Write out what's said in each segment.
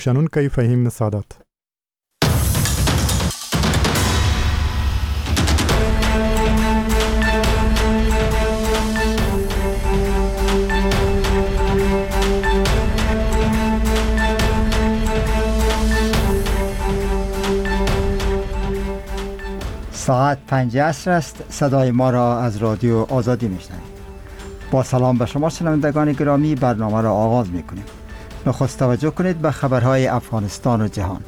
شنونکي فهیم سعادت. ساعت 5 عصر است. صدای ما را از رادیو آزادی میشنوید. با سلام به شما شنوندگان گرامی، برنامه را آغاز میکنیم. نخست توجه کنید به خبرهای افغانستان و جهان.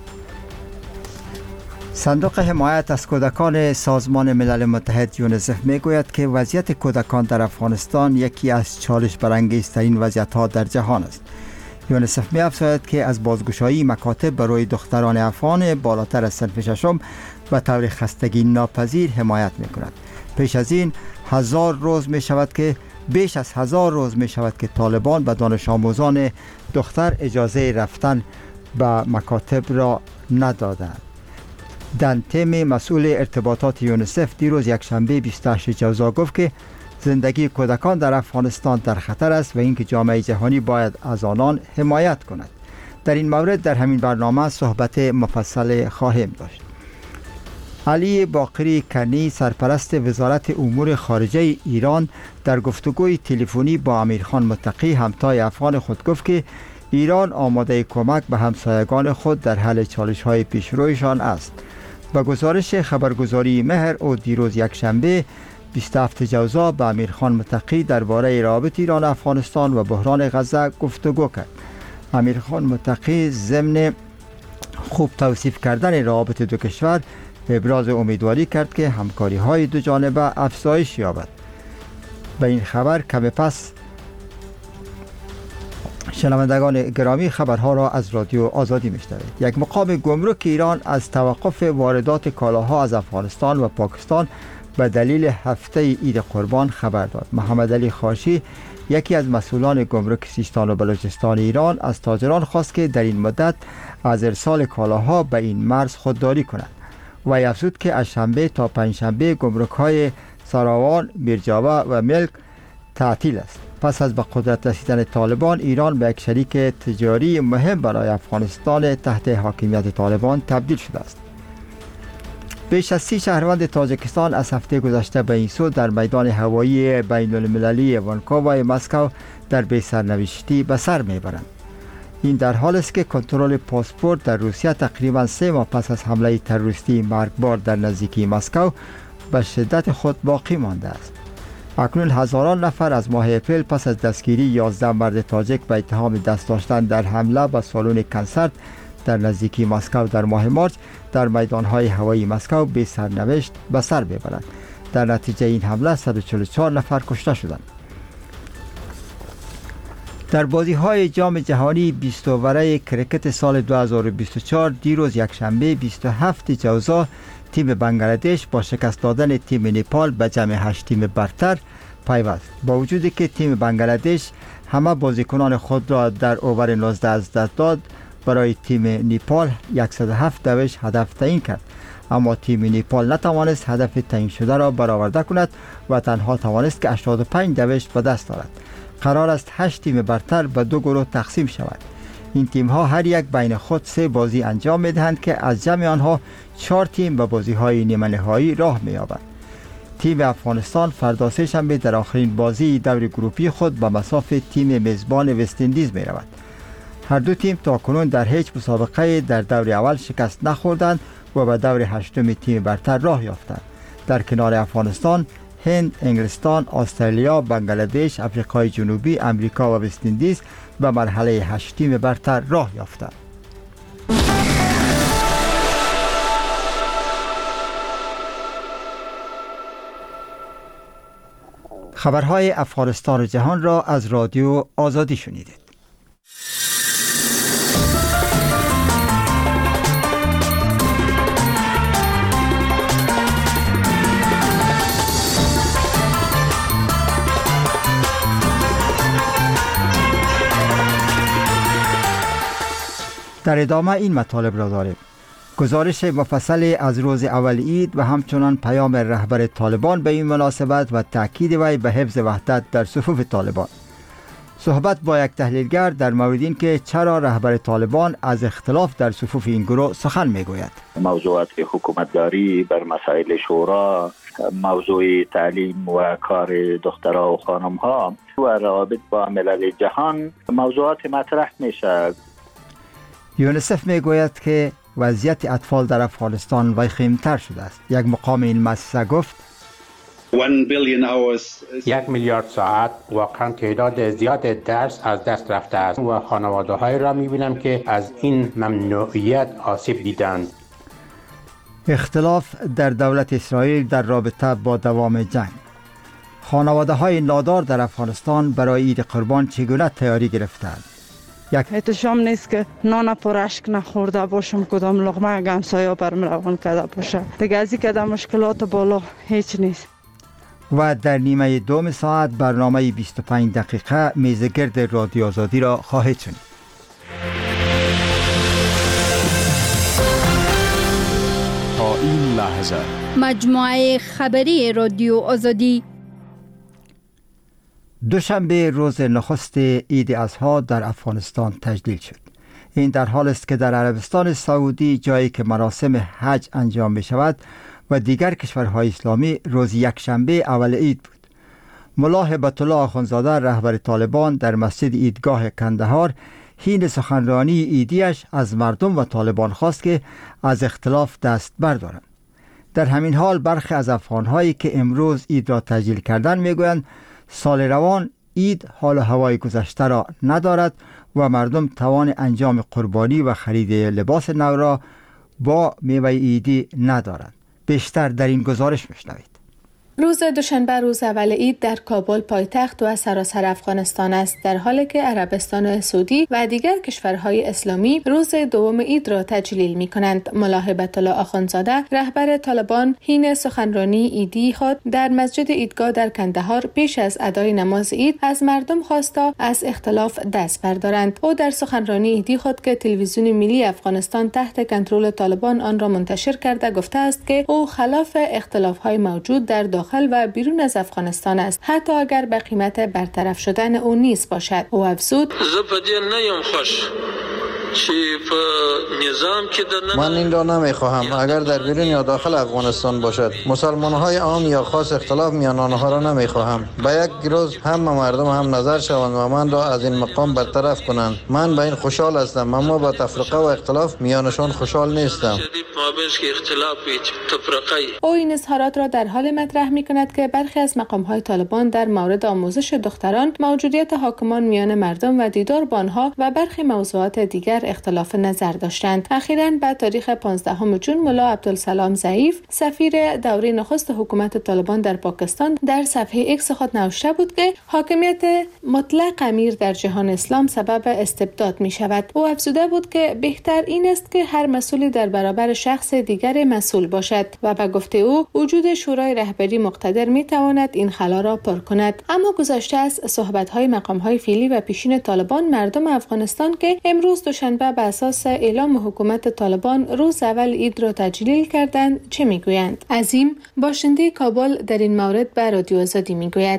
صندوق حمایت از کودکان سازمان ملل متحد یونیسف میگوید که وضعیت کودکان در افغانستان یکی از چالش برانگیزترین وضعیت‌ها در جهان است. یونیسف می‌افزاید که از بازگشایی مکاتب برای دختران افغان بالاتر از صنف ششم به طور خستگی ناپذیر حمایت می‌کند. پیش از این بیش از 1000 روز می شود که طالبان به دانش آموزان دختر اجازه رفتن به مکاتب را ندادند. دن تیم مسئول ارتباطات یونیسف دیروز یکشنبه 28 جوزا گفت که زندگی کودکان در افغانستان در خطر است و اینکه جامعه جهانی باید از آنان حمایت کند. در این مورد در همین برنامه صحبت مفصل خواهیم داشت. علی باقری کنی سرپرست وزارت امور خارجه ایران در گفتگوی تلفنی با امیرخان متقی همتای افغان خود گفت که ایران آماده کمک به همسایگان خود در حل چالش‌های پیشرویشان است. با گزارش خبرگزاری مهر او دیروز یکشنبه 27 جوزا با امیرخان متقی درباره رابطه ایران افغانستان و بحران غزه گفتگو کرد. امیرخان متقی ضمن خوب توصیف کردن رابط دو کشور ابراز امیدواری کرد که همکاری‌های دو جانبه افزایش یابد. به این خبر کمی پس شنوندگان گرامی خبرها را از رادیو آزادی میشنوید. یک مقام گمرک ایران از توقف واردات کالاها از افغانستان و پاکستان به دلیل هفته عید قربان خبر داد. محمد علی خاشی یکی از مسئولان گمرک سیستان و بلوچستان ایران از تاجران خواست که در این مدت از ارسال کالاها به این مرز خودداری کنند. و افزود که از شنبه تا پنجشنبه گمرک‌های ساراوان، میرجاوا و ملک تعطیل است. پس از به قدرت رسیدن طالبان، ایران به یک شریک تجاری مهم برای افغانستان تحت حاکمیت طالبان تبدیل شده است. بیش از 30 شهروند تاجیکستان از هفته گذشته به این سو در میدان هوایی بین المللی وانکوور مسکو در بی‌سرنوشتی به سر میبرند. این در حال است که کنترل پاسپورت در روسیه تقریباً 3 ماه پس از حمله تروریستی مرگبار در نزدیکی مسکو به شدت خود باقی مانده است. اکنون هزاران نفر از ماه اپریل پس از دستگیری 11 مرد تاجیک به اتهام دست داشتن در حمله به سالن کنسرت در نزدیکی مسکو در ماه مارس در میدانهای هوایی مسکو به سرنوشت به سر ببرند. در نتیجه این حمله 144 نفر کشته شدند. در بازی‌های جام جهانی 20 اوره کرکت سال 2024 دیروز یکشنبه 27 جوزا تیم بنگلادش با شکست دادن تیم نپال به جمع 8 تیم برتر پیوست. با وجودی که تیم بنگلادش همه بازیکنان خود را در اوور 19 از دست داد، برای تیم نپال 107 دوش هدف تعیین کرد، اما تیم نپال نتوانست هدف تعیین شده را برآورده کند و تنها توانست که 85 دوش به دست آورد. قرار است 8 تیم برتر به 2 گروه تقسیم شود. این تیم ها هر یک بین خود 3 بازی انجام می دهند که از جمع آنها 4 تیم به بازی های نیمه نهایی راه می یابند. تیم افغانستان فردا سه شنبه در آخرین بازی دور گروپی خود به مصاف تیم میزبان وست اندیز می رود. هر دو تیم تاکنون در هیچ مسابقه در دور اول شکست نخوردند و به دور هشتم تیم برتر راه یافتند. در کنار افغانستان، هند، انگلستان، استرالیا، بنگلادش، آفریقای جنوبی، امریکا و وست اندیز به مرحله 8 تیم برتر راه یافتند. خبرهای افغانستان و جهان را از رادیو آزادی شنیدید. در ادامه این مطالب را داریم. گزارش مفصل از روز اول عید و همچنان پیام رهبر طالبان به این مناسبت و تاکید وی به حفظ وحدت در صفوف طالبان. صحبت با یک تحلیلگر در مورد این که چرا رهبر طالبان از اختلاف در صفوف این گروه سخن میگوید. موضوعات حکومتداری بر مسائل شورا، موضوع تعلیم و کار دخترها و خانمها و روابط با ملل جهان موضوعات مطرح میشه. یونیسف میگوید که وضعیت اطفال در افغانستان وخیم‌تر شده است. یک مقام این مؤسسه گفت 1 میلیارد ساعت واقعا تعداد زیاد درس از دست رفته است و خانواده های را میبینم که از این ممنوعیت آسیب دیدند. اختلاف در دولت اسرائیل در رابطه با دوام جنگ. خانواده های نادار در افغانستان برای عید قربان چگونه تیاری گرفتند؟ احتشام نیست که نان پرشک نخورده باشم، کدام لقمه گمسایا برم روان کرده باشه. دیگه از این که در مشکلات بالا هیچ نیست. و در نیمه دوم ساعت برنامه 25 دقیقه میزگرد رادیو آزادی را خواهید شنید. تا این لحظه مجموعه خبری رادیو آزادی. دوشنبه روز نخست عید اضحی در افغانستان تجلیل شد. این در حال است که در عربستان سعودی، جایی که مراسم حج انجام می شود، و دیگر کشورهای اسلامی روز یکشنبه اول عید بود. ملا هبت الله آخوندزاده رهبر طالبان در مسجد عیدگاه کندهار حین سخنرانی عیدیش از مردم و طالبان خواست که از اختلاف دست بردارند. در همین حال برخی از افغانهایی که امروز عید را تجلیل کردند میگویند سال روان عید حال و هوای گذشته را ندارد و مردم توان انجام قربانی و خرید لباس نو را با میوه عیدی ندارند. بیشتر در این گزارش میشنوید. روز دوشنبه روز اول عید در کابل پایتخت و سراسر افغانستان است، در حالی که عربستان سعودی و دیگر کشورهای اسلامی روز دوم عید را تجلیل می کنند. ملا هبت الله آخوندزاده رهبر طالبان حین سخنرانی عیدی خود در مسجد عیدگاه در کندهار پیش از ادای نماز عید از مردم خواستا از اختلاف دست بردارند. او در سخنرانی عیدی خود که تلویزیون ملی افغانستان تحت کنترل طالبان آن را منتشر کرده گفته است که او خلاف اختلاف‌های موجود در داخل و بیرون از افغانستان است، حتی اگر به قیمت برطرف شدن او نیز باشد. او افزود: من این را نمیخواهم اگر در بیرون یا داخل افغانستان باشد. مسلمان های عام یا خاص اختلاف میان آنها را نمیخواهم. به یک روز همه مردم هم نظر شوند و من را از این مقام برطرف کنند. من به این خوشحال هستم، اما با تفرقه و اختلاف میانشان خوشحال نیستم. او این اظهارات را در حال مطرح میکند که برخی از مقام های طالبان در مورد آموزش دختران، موجودیت حاکمان میان مردم و دیدار با آنها و برخی موضوعات دیگر اختلاف نظر داشتند. اخیراً بعد تاریخ 15 جون ملا عبدالسلام ضعیف سفیر دوره نخست حکومت طالبان در پاکستان در صفحه ایکس خود نوشته بود که حاکمیت مطلق امیر در جهان اسلام سبب استبداد می شود. او افزوده بود که بهتر این است که هر مسئولی در برابر شخص دیگر مسئول باشد و به گفته او وجود شورای رهبری مقتدر می تواند این خلا را پر کند. اما گذشته از صحبت های مقام های فعلی و پیشین طالبان، مردم افغانستان که امروز دوشنبه به اساس اعلام حکومت طالبان روز اول عید را تجلیل کردند چه میگویند؟ عظیم باشنده کابل در این مورد به رادیو آزادی میگوید: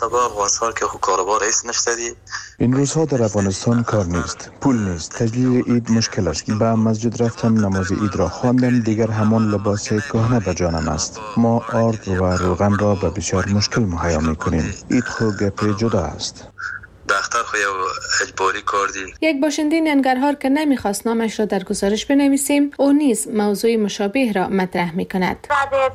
این روزها در افغانستان کار نیست، پول نیست، تجلیل عید مشکل است. به مسجد رفتم، نماز عید را خواندم، دیگر همان لباس کهنه به جانم است. ما آرد و روغن را به بسیار مشکل مهیا میکنیم. عید خود گپ جدا است. دختر خو یو اجباری کردی. یک باشنده ننگرهار که نمیخواست نامش را در گزارش بنویسیم، او نیز موضوع مشابه را مطرح میکند.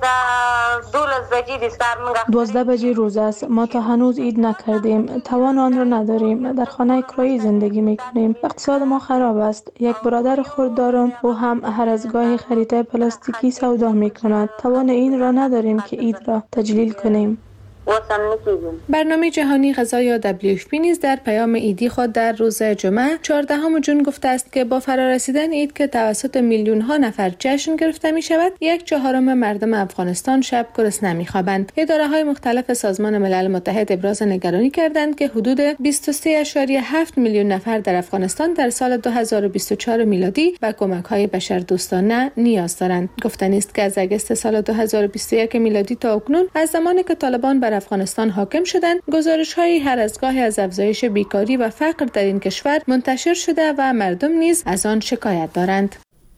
12 بجه روز است. ما تا هنوز عید نکردیم، توان آن را نداریم. در خانه کرایی زندگی میکنیم. اقتصاد ما خراب است. یک برادر خرد دارم، او هم هر از گاهی خریده پلاستیکی سودا میکند. توان این را نداریم که عید را تجلیل کنیم. برنامه جهانی غذا یا WFP نیز در پیام عیدی خود در روز جمعه 14 جون گفته است که با فرارسیدن عید که توسط میلیون ها نفر جشن گرفته می شود، 1/4 مردم افغانستان شب گرسنه می خوابند. اداره های مختلف سازمان ملل متحد ابراز نگرانی کردند که حدود 23.7 میلیون نفر در افغانستان در سال 2024 میلادی به کمک های بشردوستانه نیاز دارند. گفتنی است که از اگست سال 2021 میلادی تا اکنون، از زمانی که طالبان بر افغانستان حاکم شدند، گزارش‌های هر از گاهی از افزایش بیکاری و فقر در این کشور منتشر شده و مردم نیز از آن شکایت دارند.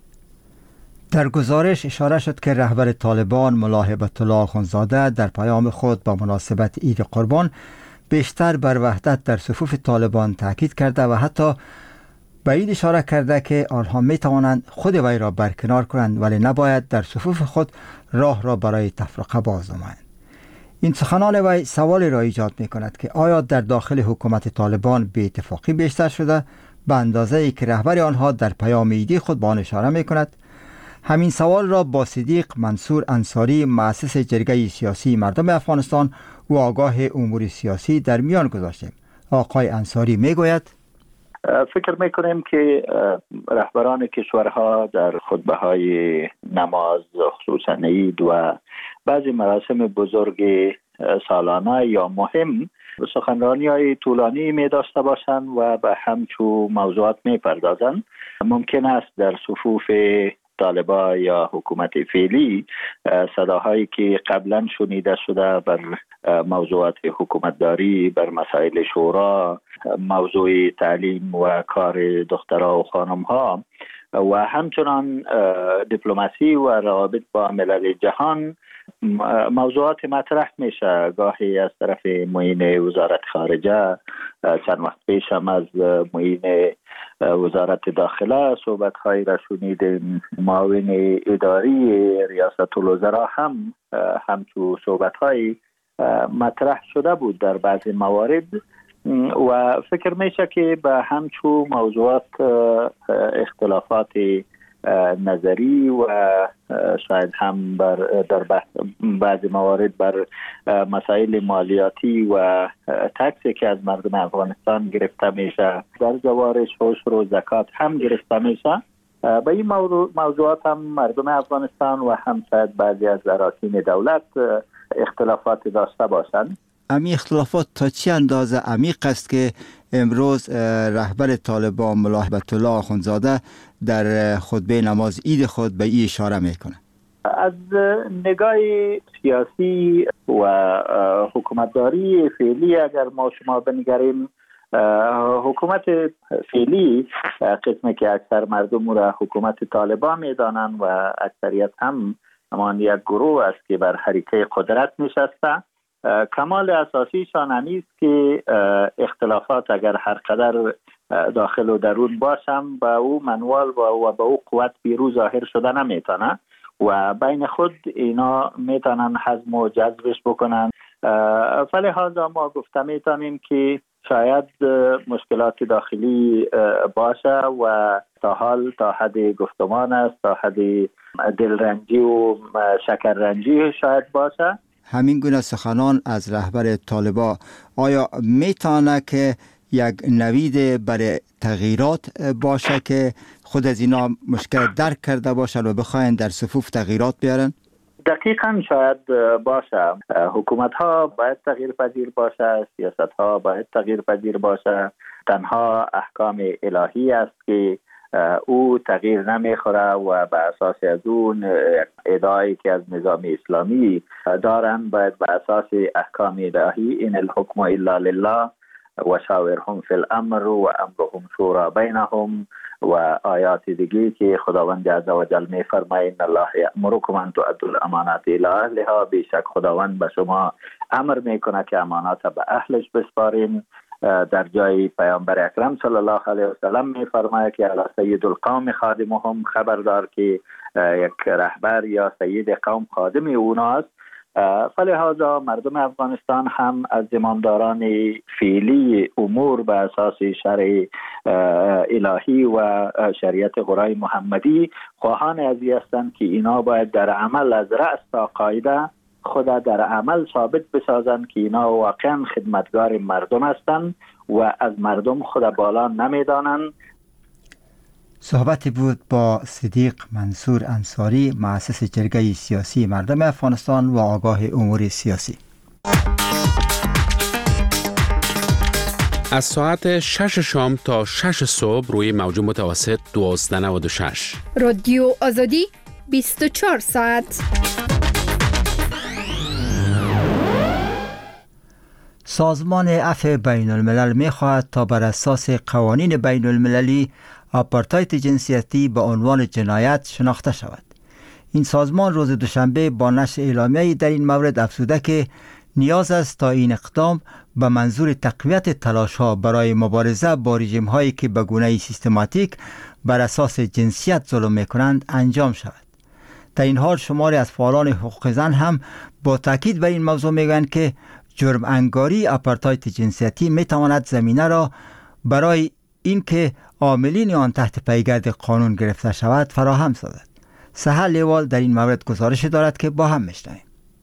در گزارش اشاره شد که رهبر طالبان ملا هیبت الله اخوندزاده در پیام خود با مناسبت عید قربان بیشتر بر وحدت در صفوف طالبان تاکید کرده و حتی به این اشاره کرده که آنها می توانند خود وی را برکنار کنند ولی نباید در صفوف خود راه را برای تفرقه باز نمایند. این سخنان وی سوالی را ایجاد می کند که آیا در داخل حکومت طالبان بی اتفاقی بیشتر شده به اندازه ای که رهبر آنها در پیام عیدی خود به آن اشاره می کند؟ همین سوال را با صدیق منصور انصاری، مؤسس جرگه سیاسی مردم افغانستان و آگاه امور سیاسی در میان گذاشتیم. آقای انصاری می گوید فکر میکنیم که رهبران کشورها در خطبه‌های نماز خصوصا عید و بعضی مراسم بزرگ سالانه یا مهم سخنرانی‌های طولانی می داشته باشند و به همچو موضوعات می پردازند. ممکن است در صفوف طالبان یا حکومت فعلی صداهایی که قبلا شنیده شده بر موضوعات حکومتداری، بر مسائل شورا، موضوع تعلیم و کار دخترها و خانمها و همچنان دیپلماسی و روابط با ملل جهان موضوعات مطرح میشه. گاهی از طرف معین وزارت خارجه، چند وقت پیش هم از معین وزارت داخله صحبت هایی را شنیدیم. معاون اداری ریاست الوزراء هم همچو صحبت هایی مطرح شده بود در بعضی موارد و فکر میشه که به همچو موضوعات اختلافات نظری و شاید هم در بعض موارد بر مسائل مالیاتی و تکسی که از مردم افغانستان گرفته میشه، در جوارش عشر و زکات هم گرفته میشه. به این موضوعات هم مردم افغانستان و هم شاید بعضی از اراکین دولت اختلافات داشته باشند. امی اختلافات تا چه اندازه عمیق است که امروز رهبر طالبان ملا هیبت الله اخوندزاده در خطبه نماز عید خود به این اشاره میکنه؟ از نگاه سیاسی و حکومتداری فعلی اگر ما شما بنگریم، حکومت فعلی قسمی که اکثر مردم را حکومت طالبان میدانند و اکثریت هم همان یک گروه است که بر حریقه قدرت نشسته. کمال اساسیشان همیست که اختلافات اگر هر قدر داخل و درون باشم به او منوال و به او قوت بیرو ظاهر شده نمیتونه و بین خود اینا میتونن حزم و جذبش بکنن. فلهذا ما گفته میتونیم که شاید مشکلات داخلی باشه و تا حال تا حد گفتمان است، تا حد دلرنجی و شکررنجی شاید باشه. همین گونه سخنان از رهبر طالبان آیا میتونه که یک نوید برای تغییرات باشه که خود از اینا مشکل درک کرده باشن و بخواین در صفوف تغییرات بیارن؟ دقیقاً شاید باشه. حکومت ها باید تغییر پذیر باشه، سیاست ها باید تغییر پذیر باشه. تنها احکام الهی است که او تغییر نمیخوره و به اساس از اون ادعایی که از نظام اسلامی دارن باید به اساس احکام الهی این الحکم الا لله و شاورهم فی الامر و امرهم شورا بینهم و آیات دیگه که خداوند عز و جل میفرماید ان الله یأمرکم ان تؤدوا الامانات الی اهلها، بیشک خداوند به شما امر میکنه که امانات به اهلش بسپارین. در جای پیامبر اکرم صلی الله علیه و سلم میفرماید که علی سید القوم خادمهم، خبردار که یک رهبر یا سید قوم خادم اوناست. فلهذا مردم افغانستان هم از زمامداران فعلی امور به اساس شرع الهی و شریعت قرآن محمدی خواهان ازی هستند که اینا باید در عمل از رأس تا قاعده خود در عمل ثابت بسازند که اینا واقعا خدمتگار مردم هستند و از مردم خود بالا نمیدانند. صحبتی بود با صدیق منصور انصاری، مؤسس جرگه سیاسی مردم افغانستان و آگاه امور سیاسی. از ساعت 6 شام تا 6 صبح روی موج متوسط 1296 رادیو آزادی 24 ساعت. سازمان عفو بین الملل می خواهد تا بر اساس قوانین بین المللی آپارتاید جنسیتی به عنوان جنایت شناخته شود. این سازمان روز دوشنبه با نشر اعلامیه‌ای در این مورد افزوده که نیاز است تا این اقدام به منظور تقویت تلاش‌ها برای مبارزه با رژیم‌هایی که به گونه سیستماتیک بر اساس جنسیت ظلم می‌کنند انجام شود. در این حال شماری از فعالان حقوق زن هم با تاکید بر این موضوع میگویند که جرم انگاری آپارتاید جنسیتی میتواند زمینه را برای اینکه عاملین آن تحت پیگرد قانون گرفته شود فراهم سازد. سهل لیوال در این مورد گزارش دارد که با هم میشنویم.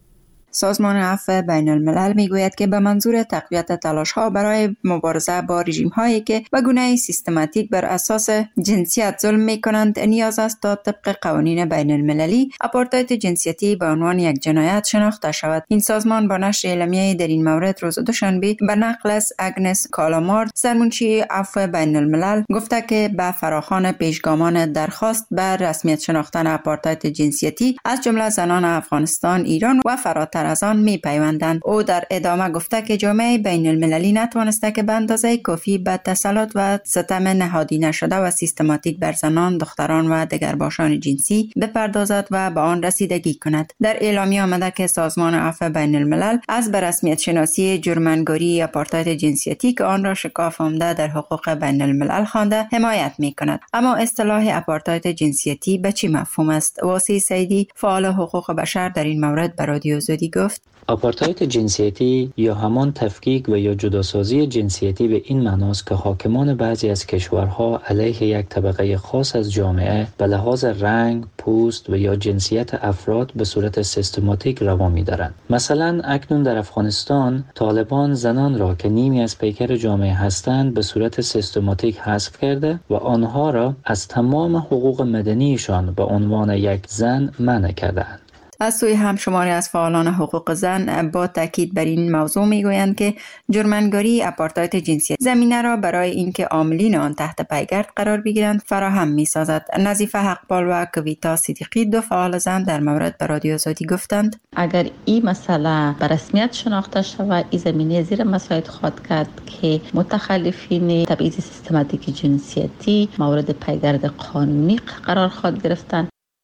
سازمان عفو بین الملل میگوید که به منظور تقویت تلاش‌ها برای مبارزه با رژیم‌هایی که به گونه سیستماتیک بر اساس جنسیت ظلم می‌کنند نیاز است تا طبق قوانین بین المللی آپارتاید جنسیتی به عنوان یک جنایت شناخته شود. این سازمان با نشر اعلامیه‌ای در این مورد روز دوشنبه به نقل از اگنس کالامارد سرمنشی عفو بین الملل گفته که به فراخوان پیشگامان درخواست بر رسمیت شناختن آپارتاید جنسیتی از جمله زنان افغانستان، ایران و فراتر از آن می پیوندند. او در ادامه گفته که جامعه بین المللی نتوانسته که به اندازه کافی به تسلط و ستم نهادی نشده و سیستماتیک بر زنان، دختران و دگرباشان جنسی بپردازد و به آن رسیدگی کند. در اعلامیه آمده که سازمان عفو بین الملل از به رسمیت شناسی جرم‌انگاری آپارتاید جنسیتی که آن را شکاف آمده در حقوق بین الملل خوانده حمایت می کند. اما اصطلاح آپارتاید جنسیتی به چی مفهوم است؟ واسی سیدی فعال حقوق بشر در این مورد به رادیو آزادی گفت: آپارتاید جنسیتی یا همان تفکیک و یا جداسازی جنسیتی به این معناست که حاکمان بعضی از کشورها علیه یک طبقه خاص از جامعه به لحاظ رنگ، پوست و یا جنسیت افراد به صورت سیستماتیک روا می‌دارند. مثلا اکنون در افغانستان طالبان زنان را که نیمی از پیکر جامعه هستند به صورت سیستماتیک حذف کرده و آنها را از تمام حقوق مدنیشان به عنوان یک زن منع کردند. از سوی هم شماری از فعالان حقوق زن با تاکید بر این موضوع میگویند که جرم‌انگاری آپارتاید جنسیتی زمینه را برای اینکه عاملین آن تحت پیگرد قرار بگیرند فراهم می‌سازد. نظیفه حقپال و کویتا صدیقی دو فعال زن در مورد به رادیو آزادی گفتند: اگر این مسئله به رسمیت شناخته شود، این زمینه زیر مساعد خواهد کرد که متخلفین تبعیض سیستماتیک جنسیتی مورد پیگرد قانونی قرار خواهد گرفتند.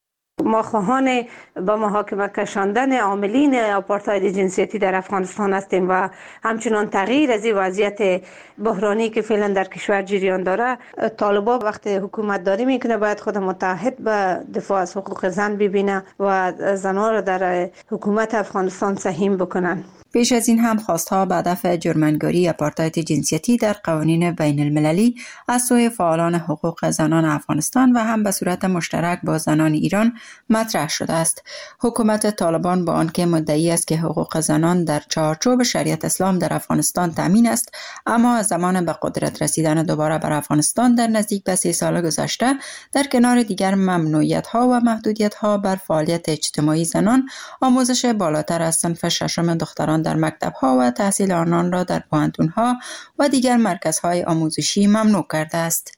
ما خواهان به محاکمه کشاندن عاملین آپارتاید جنسیتی در افغانستان هستیم و همچنان تغییر از این وضعیت بحرانی که فعلا در کشور جریان داره. طالبان وقتی حکومت داری میکنه باید خود متحد به دفاع از حقوق زن ببینه و زنان را در حکومت افغانستان سهیم بکنن. پیش از این هم خواستها به هدف جرم‌انگاری آپارتاید جنسیتی در قوانین بین المللی از سوی فعالان حقوق زنان افغانستان و هم به صورت مشترک با زنان ایران مطرح شده است. حکومت طالبان با آنکه مدعی است که حقوق زنان در چارچوب شریعت اسلام در افغانستان تامین است، اما از زمان به قدرت رسیدن دوباره بر افغانستان در نزدیک به 3 سال گذشته در کنار دیگر ممنوعیت‌ها و محدودیت‌ها بر فعالیت اجتماعی زنان، آموزش بالاتر از صنف ششم دختران در مکتب‌ها و تحصیل آنان را در پوهنتون‌ها و دیگر مرکزهای آموزشی ممنوع کرده است.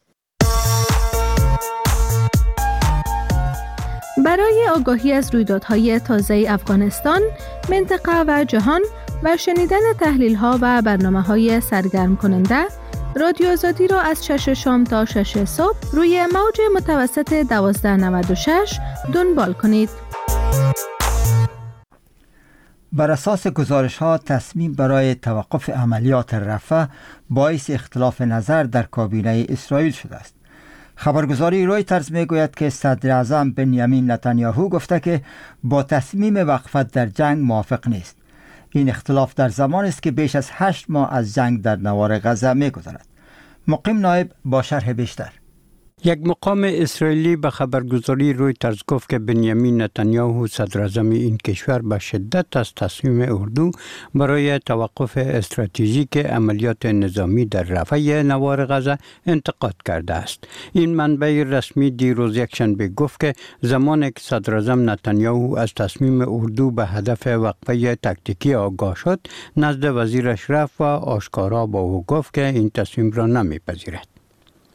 برای آگاهی از رویدادهای تازه افغانستان، منطقه و جهان و شنیدن تحلیل‌ها و برنامه‌های سرگرم کننده، رادیو آزادی را از 6 شام تا 6 صبح روی موج متوسط 1296 دنبال کنید. بر اساس گزارش‌ها تصمیم برای توقف عملیات رفح باعث اختلاف نظر در کابینه اسرائیل شده است. خبرگزاری رویترز میگوید که صدر اعظم بنیامین نتانیاهو گفته که با تصمیم وقفت در جنگ موافق نیست. این اختلاف در زمان است که بیش از 8 ماه از جنگ در نوار غزه می‌گذرد. مقیم نایب با شرح بیشتر. یک مقام اسرائیلی به خبرگزاری رویترز گفت که بنیامین نتانیاهو صدر اعظم این کشور به شدت از تصمیم اردو برای توقف استراتژیک عملیات نظامی در رفح نوار غزه انتقاد کرده است. این منبع رسمی دیروز یکشنبه گفت که زمانی که صدر اعظم نتانیاهو از تصمیم اردو به هدف وقفه تاکتیکی آگاه شد، نزد وزیرش رفت و آشکارا با او گفت که این تصمیم را نمیپذیرد.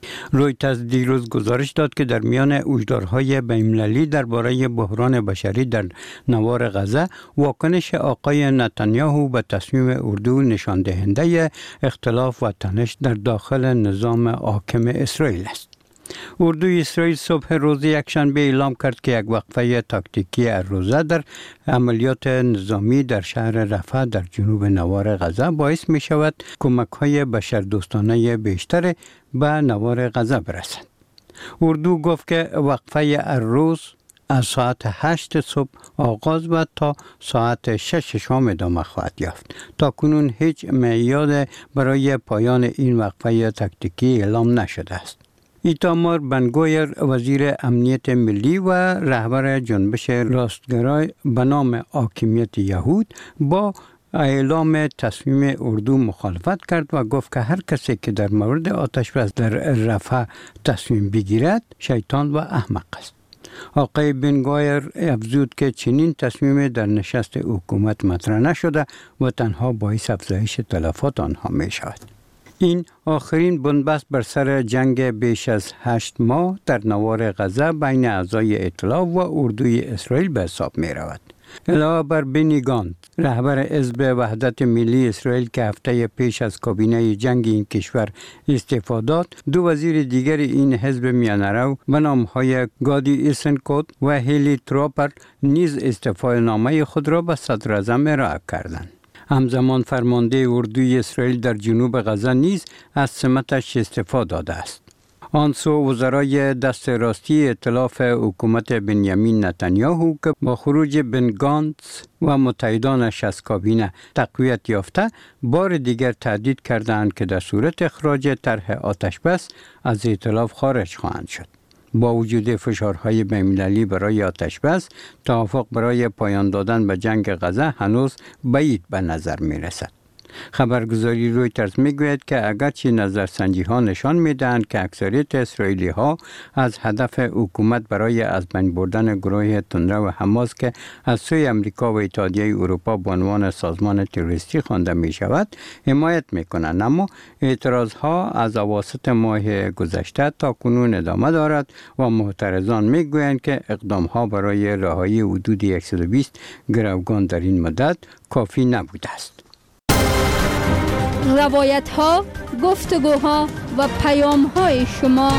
رویترز دیروز گزارش داد که در میان هشدارهای بین‌المللی درباره بحران بشری در نوار غزه، واکنش آقای نتانیاهو به تصمیم اردو نشان دهنده اختلاف و تنش در داخل نظام حاکم اسرائیل است. اردوی اسرائیل صبح روز یکشنبه اعلام کرد که یک وقفه تاکتیکی روزه در عملیات نظامی در شهر رفح در جنوب نوار غزه باعث می شود کمک‌های بشردوستانه بیشتر به نوار غزه برسد. اردو گفت که وقفه روز از ساعت 8 صبح آغاز و تا ساعت 6 شام ادامه خواهد یافت. تا کنون هیچ میعاد برای پایان این وقفه تاکتیکی اعلام نشده است. ایتامار بنگویر وزیر امنیت ملی و رهبر جنبش راستگرای به نام حاکمیت یهود با اعلام تصمیم اردو مخالفت کرد و گفت که هر کسی که در مورد آتش‌بس در رفح تصمیم بگیرد شیطان و احمق است. آقای بنگویر افزود که چنین تصمیم در نشست حکومت مطرح نشده و تنها باعث افزایش تلفات آنها می شود. این آخرین بنبست بر سر جنگ بیش از 8 ماه در نوار غزه بین اعضای ائتلاف و اردوی اسرائیل به حساب می رود. علاوه بر بنی گانت، رهبر حزب وحدت ملی اسرائیل که هفته پیش از کابینه جنگ این کشور استعفا داد، دو وزیر دیگر این حزب میانه‌رو به نام‌های گادی ایسنکوت و هیلی تروپر نیز استعفای نامه خود را به صدر اعظم ارائه کردند. همزمان فرمانده اردوی اسرائیل در جنوب غزه نیز از سمتش استعفا داده است. آن سو وزرای دست راستی ائتلاف حکومت بنیامین نتانیاهو که با خروج بن گانتس و متحدانش از کابینه تقویت یافته، بار دیگر تهدید کردند که در صورت اخراج طرح آتش‌بس از ائتلاف خارج خواهند شد. با وجود فشارهای بین‌المللی برای آتش‌بس، توافق برای پایان دادن به جنگ غزه هنوز بعید به نظر می رسد. خبرگزاری رویترز میگوید که اگرچه نظرسنجی ها نشان میدهند که اکثریت اسرائیلی ها از هدف حکومت برای از بین بردن گروه تندرو حماس که از سوی امریکا و اتحادیه اروپا به عنوان سازمان تروریستی خوانده می شود حمایت می کنند، اما اعتراض ها از اواسط ماه گذشته تا کنون ادامه دارد و معترضان میگویند که اقدام ها برای رهایی حدود 120 گروگان در این مدت کافی نبوده است. روایت ها، گفتگوها و پیام های شما.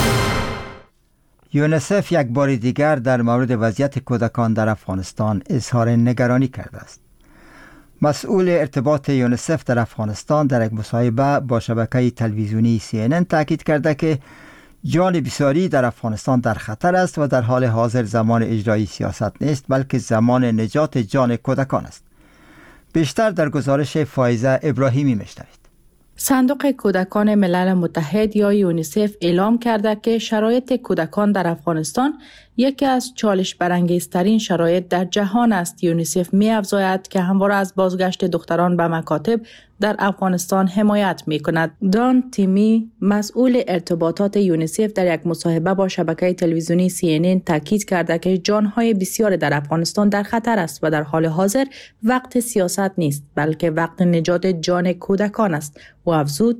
یونیسف یک بار دیگر در مورد وضعیت کودکان در افغانستان اظهار نگرانی کرده است. مسئول ارتباط یونیسف در افغانستان در یک مصاحبه با شبکه تلویزیونی CNN تاکید کرده که جان بسیاری در افغانستان در خطر است و در حال حاضر زمان اجرایی سیاست نیست، بلکه زمان نجات جان کودکان است. بیشتر در گزارش فائزه ابراهیمی میشنوید. صندوق کودکان ملل متحد یا یونیسف اعلام کرده که شرایط کودکان در افغانستان یکی از چالش برانگیزترین شرایط در جهان است. یونیسف می‌افزاید که همواره از بازگشت دختران به مکاتب در افغانستان حمایت می‌کند. دان تیمی، مسئول ارتباطات یونیسف، در یک مصاحبه با شبکه تلویزیونی CNN تاکید کرده که جان‌های بسیار در افغانستان در خطر است و در حال حاضر وقت سیاست نیست، بلکه وقت نجات جان کودکان است. و افزود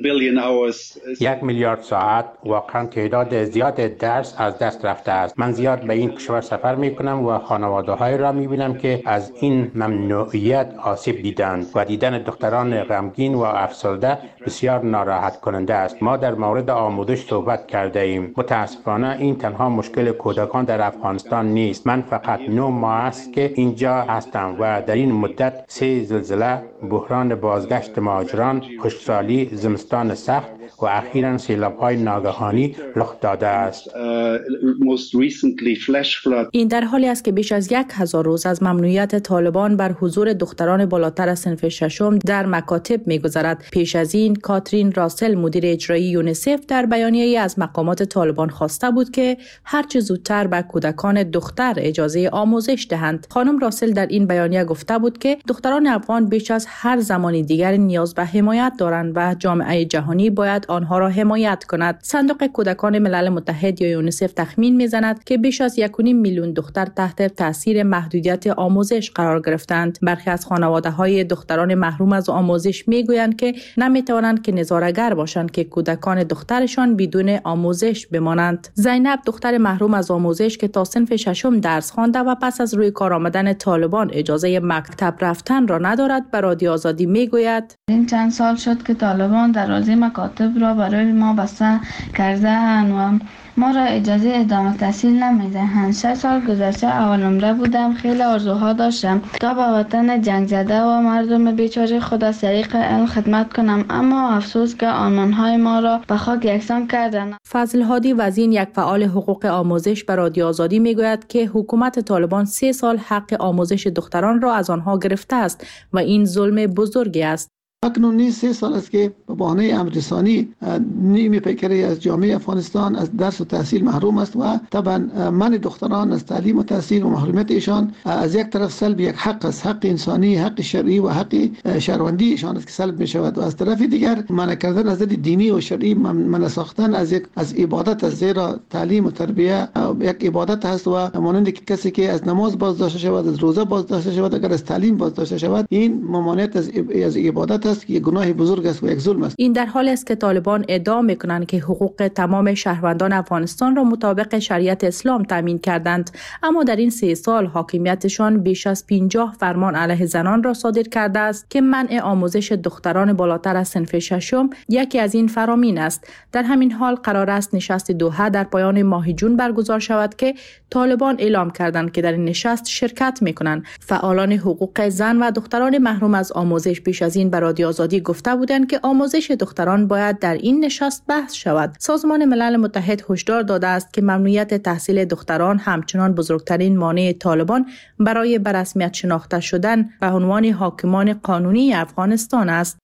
1 میلیارد ساعت واقعا تعداد زیاد درس از دست رفته است. من زیاد به این کشور سفر می کنم و خانواده‌های را می بینم که از این ممنوعیت آسیب دیدند و دیدن دختران غمگین و افسرده بسیار ناراحت کننده است. ما در مورد آموزش صحبت کرده ایم. متاسفانه این تنها مشکل کودکان در افغانستان نیست. من فقط 9 ماه است که اینجا هستم و در این مدت 3 زلزله، بحران بازگشت مهاجران، خشکسالی، زمستان سخت و اخیراً سیلاب‌های ناگهانی رخ داده است. این در حالی است که بیش از 1000 روز از ممنوعیت طالبان بر حضور دختران بالاتر از صنف ششم در مکاتب می‌گذرد. پیش از این کاترین راسل، مدیر اجرایی یونیسف، در بیانیه‌ای از مقامات طالبان خواسته بود که هرچه زودتر به کودکان دختر اجازه آموزش دهند. خانم راسل در این بیانیه گفته بود که دختران افغان بیش از هر زمانی دیگر نیاز به حمایت دارند و جامعه جهانی باید آنها را حمایت کند. صندوق کودکان ملل متحد یا یونیسف تخمین می‌زند که بیش از 1.5 میلیون دختر تحت تاثیر محدودیت آموزش قرار گرفتند. برخی از خانواده‌های دختران محروم از آموزش می‌گویند که نمی‌توانند که نظاره‌گر باشند که کودکان دخترشان بدون آموزش بمانند. زینب دختر محروم از آموزش که تا صنف ششم درس خوانده و پس از روی کار آمدن طالبان اجازه مکتب رفتن را ندارد، به رادیو آزادی میگوید این چند سال شد که طالبان دروازه مکاتب را برای ما بسته کرده‌اند و ما را اجازه ادامه تحصیل نمیدهند. 6 سال گذشته اول عمره بودم. خیلی آرزوها داشتم تا به وطن جنگ زده و مردم بیچاره خود از طریق علم خدمت کنم، اما افسوس که آرمان‌های ما را به خاک یکسان کردند. فضل هادی وزین، یک فعال حقوق آموزش، به رادیو آزادی میگوید که حکومت طالبان 3 سال حق آموزش دختران را از آنها گرفته است و این ظلم بزرگی است. اکنون 3 سال است که به بهانه امر رسانی نیمی پیکری از جامعه افغانستان از درس و تحصیل محروم است و طبعا منع دختران از تعلیم و تحصیل و محرومیت ایشان از یک طرف سلب یک حق است، حق انسانی، حق شرعی و حق شهروندی ایشان است که سلب می شود و از طرف دیگر منع کردن از دینی و شرعی، منع ساختن از عبادت است، زیرا تعلیم و تربیت یک عبادت است و مانند کسی که از نماز باز داشته شود، از روزه باز داشته شود، اگر از تعلیم باز داشته شود، این ممانعت از عبادت است که یک گناه بزرگ است و یک ظلم است. این در حالی است که طالبان ادعا می‌کنند که حقوق تمام شهروندان افغانستان را مطابق شریعت اسلام تامین کردند، اما در این 3 سال حاکمیتشان بیش از 50 فرمان علیه زنان را صادر کرده است که منع آموزش دختران بالاتر از صنف ششم یکی از این فرامین است. در همین حال قرار است نشست دوحه در پایان ماه جون برگزار شود که طالبان اعلام کردند که در این نشست شرکت می‌کنند. فعالان حقوق زن و دختران محروم از آموزش پیش از این به رادیو آزادی گفته بودند که آموزش دختران باید در این نشست بحث شود. سازمان ملل متحد هشدار داده است که ممنوعیت تحصیل دختران همچنان بزرگترین مانع طالبان برای به رسمیت شناخته شدن به عنوان حاکمان قانونی افغانستان است.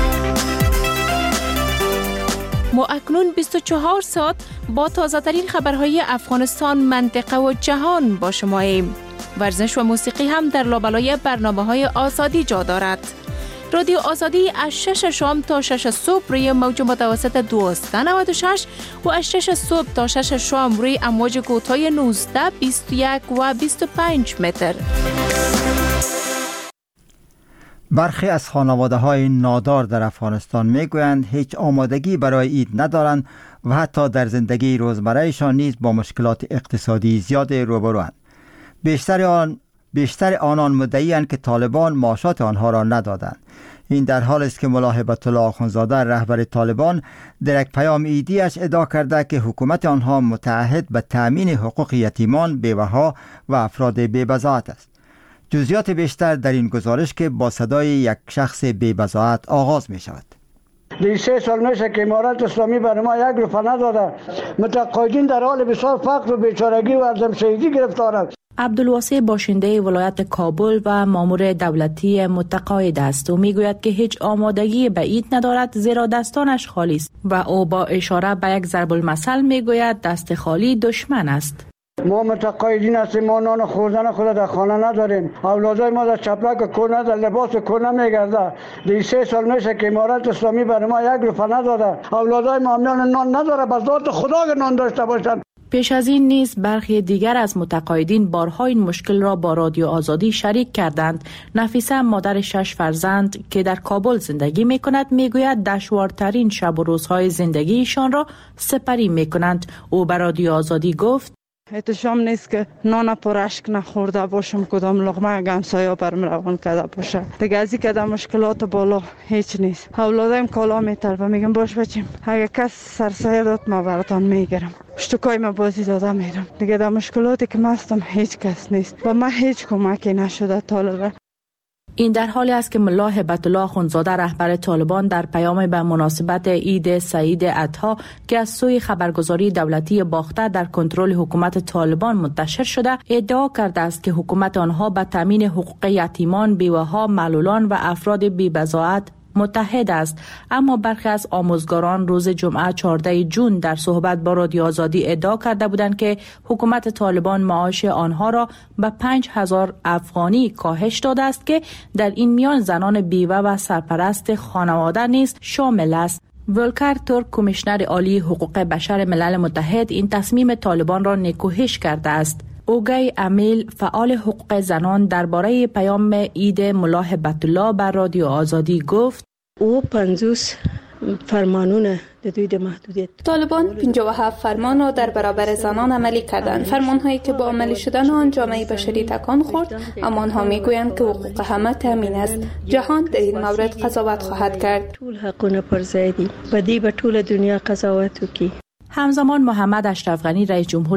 ما اکنون 24 ساعت با تازه‌ترین خبرهای افغانستان، منطقه و جهان با شماییم. ورزش و موسیقی هم در لابلای برنامه‌های آزادی جا دارد. رادیو آزادی از 6 شام تا 6 صبح روی موج متوسط 1296 و از 6 صبح تا 6 شام روی امواج کوتاه 19، 21 و 25 متر. برخی از خانواده‌های نادار در افغانستان میگویند هیچ آمادگی برای عید ندارند و حتی در زندگی روزمرهشان نیز با مشکلات اقتصادی زیاد روبروند. بیشتر آنان مدعی‌اند که طالبان معاشات آنها را ندادند. این در حال است که ملا هیبت الله آخوندزاده رهبر طالبان در یک پیام عیدی‌اش ادعا کرده که حکومت آنها متعهد به تأمین حقوق یتیمان، بیوه‌ها و افراد بی‌بضاعت است. جزئیات بیشتر در این گزارش که با صدای یک شخص بی‌بضاعت آغاز می شود. 3 سال میشه که امارت اسلامی برای ما 1 روپیه نداده. متقاعدین در حال بسیار فقر و بیچارگی و عدم‌شهیدی گرفتارند. عبدالواسع باشنده ولایت کابل و مامور دولتی متقاعد است و میگوید که هیچ آمادگی به عید ندارد، زیرا دستانش خالی است و او با اشاره به یک ضرب المثل میگوید دست خالی دشمن است. ما متقاعدین هستیم، ما نان خوردن خود در خانه نداریم، اولادای ما در چپلک کور ندارن، لباس کور نمیگرده. 3 سال میشه که امارت اسلامی برای ما 1 روپیه نداده. اولادای ما نان نداره، بس ذات خدا نان داشته باشن. پیش از این نیز برخی دیگر از متقاعدین بارها این مشکل را با رادیو آزادی شریک کردند. نفیسه، مادر 6 فرزند که در کابل زندگی می کند، می گوید دشوارترین شب و روزهای زندگیشان را سپری می کنند. او به رادیو آزادی گفت احتشام نیست که نان پرشک نخورده باشم، کدام لقمه گمسایا برم روان کرده باشه. دیگه از این که در مشکلات بالا هیچ نیست. اولادایم کالا میطلبه، میگم باش بچیم، اگه کس سرسایه داد ما براتان میگیرم، اشتکای ما بازی داده میرم. دیگه در مشکلاتی که مستم هیچ کس نیست و من هیچ کمکی نشده طالبه. این در حالی است که ملا هیبت الله آخوندزاده رهبر طالبان در پیام به مناسبت عید سعید اضحی که از سوی خبرگزاری دولتی باخته در کنترل حکومت طالبان منتشر شده ادعا کرده است که حکومت آنها به تامین حقوق یتیمان، بیوه‌ها، معلولان و افراد بی‌بضاعت متحد است. اما برخی از آموزگاران روز جمعه 14 جون در صحبت با رادیو آزادی ادعا کرده بودند که حکومت طالبان معاش آنها را به 5000 افغانی کاهش داده است که در این میان زنان بیوه و سرپرست خانواده نیز شامل است. ولکر تورک کمیشنر عالی حقوق بشر ملل متحد این تصمیم طالبان را نکوهش کرده است. اوگای امیل فعال حقوق زنان درباره پیام عید ملا هبت الله بر رادیو آزادی گفت: او 50 فرمانونه دوی محدودیت طالبان 57 فرمان را در برابر زنان عملی کردند. فرمانهایی که با عملی شدن آن جامعه بشری تکان خورد، اما آنها میگویند که حقوق همه تامین است. جهان در این مورد قضاوت خواهد کرد. ټول حقونه پر ځای دي، په دې به ټول دنیا قضاوت وکړي. همزمان محمد اشرف غنی رئیس جمهور